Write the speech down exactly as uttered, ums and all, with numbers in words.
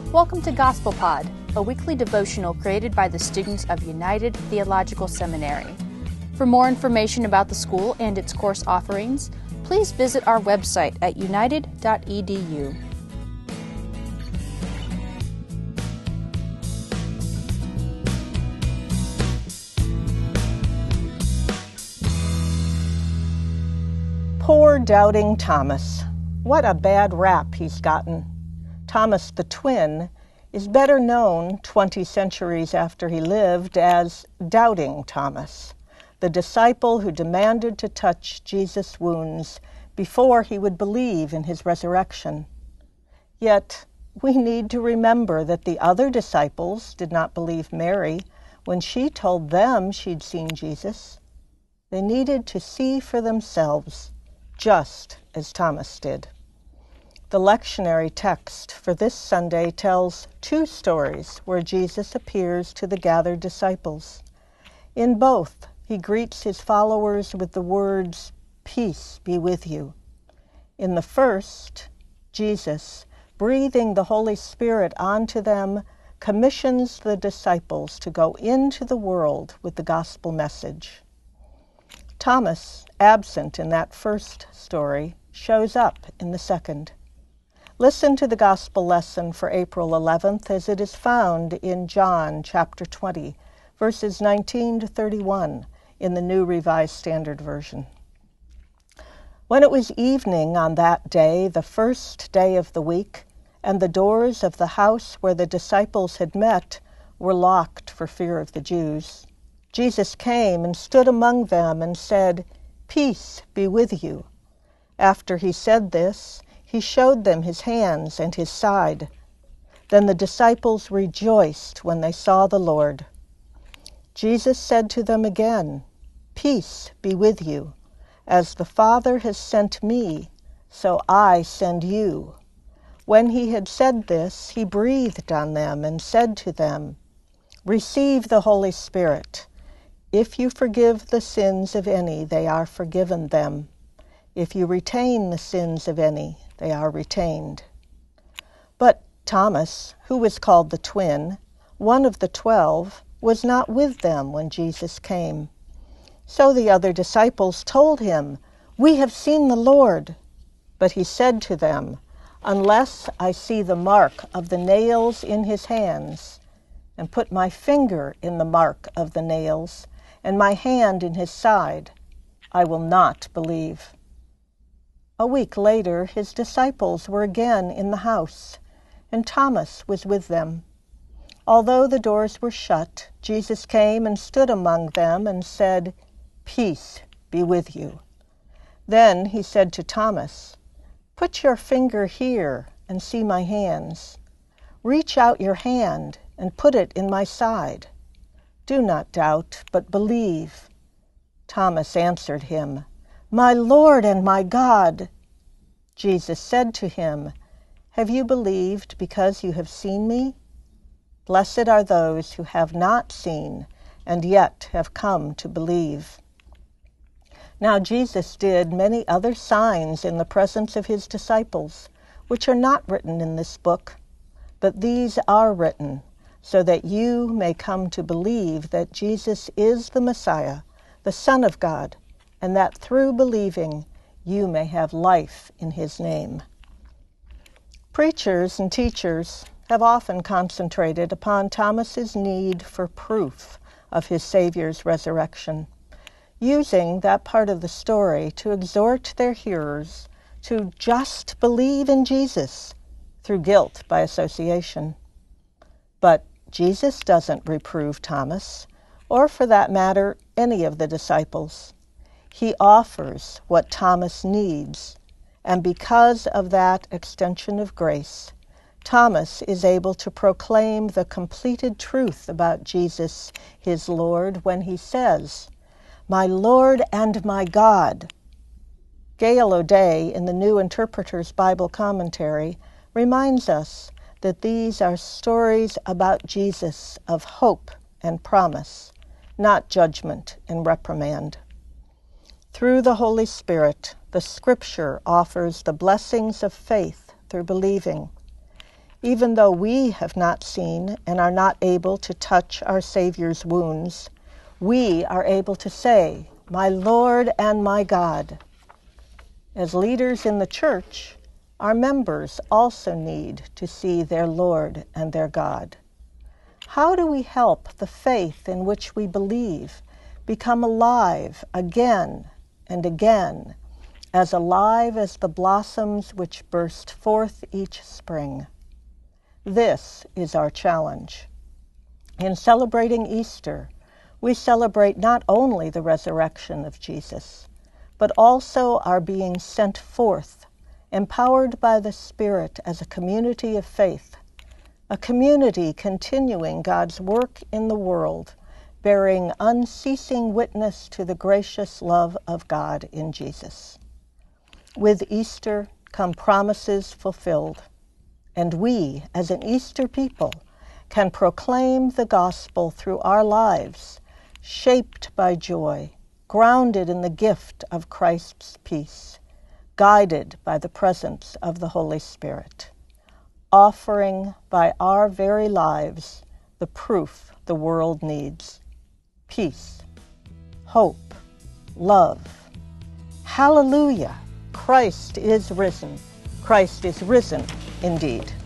Welcome to Gospel Pod, a weekly devotional created by the students of United Theological Seminary. For more information about the school and its course offerings, please visit our website at united dot e d u. Poor doubting Thomas. What a bad rap he's gotten. Thomas the Twin is better known twenty centuries after he lived as Doubting Thomas, the disciple who demanded to touch Jesus' wounds before he would believe in his resurrection. Yet, we need to remember that the other disciples did not believe Mary when she told them she'd seen Jesus. They needed to see for themselves, just as Thomas did. The lectionary text for this Sunday tells two stories where Jesus appears to the gathered disciples. In both, he greets his followers with the words, "Peace be with you." In the first, Jesus, breathing the Holy Spirit onto them, commissions the disciples to go into the world with the gospel message. Thomas, absent in that first story, shows up in the second. Listen to the gospel lesson for April eleventh as it is found in John chapter twenty, verses nineteen to thirty-one in the New Revised Standard Version. When it was evening on that day, the first day of the week, and the doors of the house where the disciples had met were locked for fear of the Jews, Jesus came and stood among them and said, "Peace be with you." After he said this, he showed them his hands and his side. Then the disciples rejoiced when they saw the Lord. Jesus said to them again, "Peace be with you. As the Father has sent me, so I send you." When he had said this, he breathed on them and said to them, "Receive the Holy Spirit. If you forgive the sins of any, they are forgiven them. If you retain the sins of any, they are retained." But Thomas, who was called the Twin, one of the twelve, was not with them when Jesus came. So the other disciples told him, "We have seen the Lord." But he said to them, "Unless I see the mark of the nails in his hands, and put my finger in the mark of the nails, and my hand in his side, I will not believe." A week later, his disciples were again in the house, and Thomas was with them. Although the doors were shut, Jesus came and stood among them and said, "Peace be with you." Then he said to Thomas, "Put your finger here and see my hands. Reach out your hand and put it in my side. Do not doubt, but believe." Thomas answered him, "My Lord and my God." Jesus said to him, "Have you believed because you have seen me? Blessed are those who have not seen and yet have come to believe." Now Jesus did many other signs in the presence of his disciples, which are not written in this book, but these are written so that you may come to believe that Jesus is the Messiah, the Son of God, and that through believing you may have life in his name. Preachers and teachers have often concentrated upon Thomas's need for proof of his Savior's resurrection, using that part of the story to exhort their hearers to just believe in Jesus through guilt by association. But Jesus doesn't reprove Thomas, or for that matter, any of the disciples. He offers what Thomas needs, and because of that extension of grace, Thomas is able to proclaim the completed truth about Jesus, his Lord, when he says, "My Lord and my God." Gail O'Day, in the New Interpreter's Bible Commentary, reminds us that these are stories about Jesus of hope and promise, not judgment and reprimand. Through the Holy Spirit, the Scripture offers the blessings of faith through believing. Even though we have not seen and are not able to touch our Savior's wounds, we are able to say, "My Lord and my God." As leaders in the church, our members also need to see their Lord and their God. How do we help the faith in which we believe become alive again and again, as alive as the blossoms which burst forth each spring? This is our challenge. In celebrating Easter, we celebrate not only the resurrection of Jesus, but also our being sent forth, empowered by the Spirit as a community of faith, a community continuing God's work in the world, bearing unceasing witness to the gracious love of God in Jesus. With Easter come promises fulfilled, and we, as an Easter people, can proclaim the gospel through our lives, shaped by joy, grounded in the gift of Christ's peace, guided by the presence of the Holy Spirit, offering by our very lives the proof the world needs: peace, hope, love. Hallelujah! Christ is risen. Christ is risen indeed.